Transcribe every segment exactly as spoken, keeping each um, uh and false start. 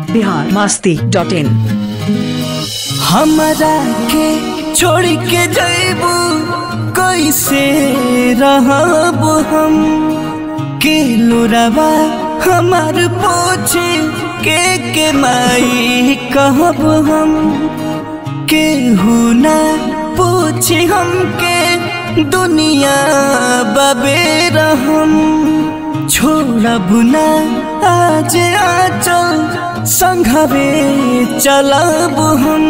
Bihar Masti dot in. हमरा के छोड़ के जइबू कैसे रहब हम, के लोरावा हमार पोछे के के माई कहब हम, केहू ना पूछे हमके दुनिया बबेर हम, छोड़ब ना आज आचल संघवे चलब हम।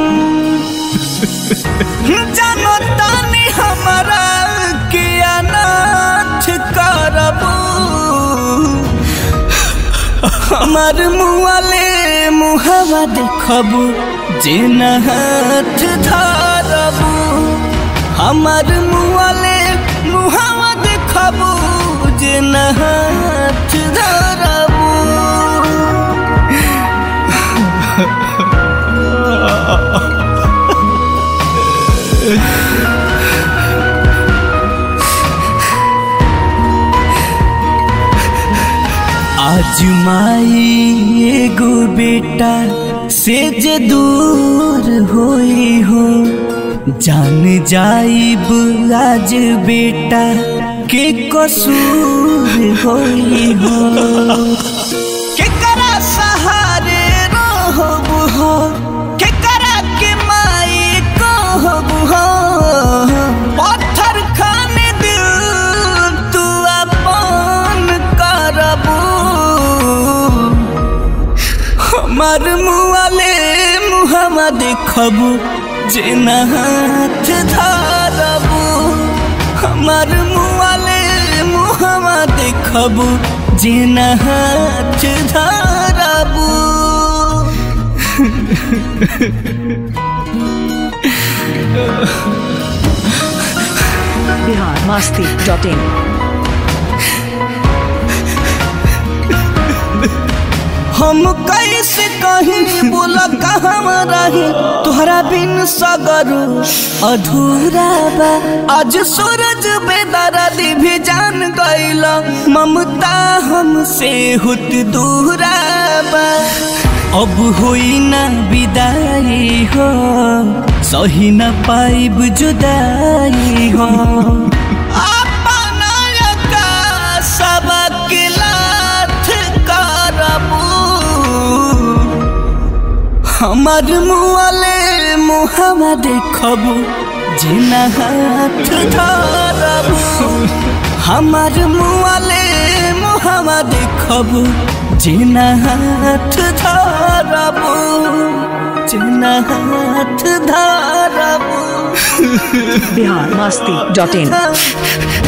जानो तानी हमारा के अनाथ करबू, हमार मुआले मुहावा देखबू जेन हाथ धरबू, हमार मुआले मुहावा देखबू जेन हाथ धरबू। आज माई एगो बेटा से जे दूर होई हो, जान जाइब आज बेटा के कसूर होई हो। केकरा सहारे रहब हो, केकरा के माई कहब हो, पत्थर खाने दिल तू अपन करबू, हमार मुआले मुहावा देखबू जेन हाथ धरबू, हमार मुआले मुहावा देखबू जेन हाथ धरबू। बिहार मस्ती डॉट इन। हम कैसे कहीं बोला कहाँ रही, तुहरा बिन सगरू अधूरा बा। आज सूरज बेदर्दी भी जान गइला, ममता हमसे हुत दूरा बा। अब होई ना विदाई हो, सही न पाइब जुदाई हो। हमार मुआले मुहावा देखबू जेन हाथ धरबू, हमार मुआले मुहावा देखबू जेन हाथ धरबू, जेन हाथ धरबू। बिहार मस्ती डॉट इन।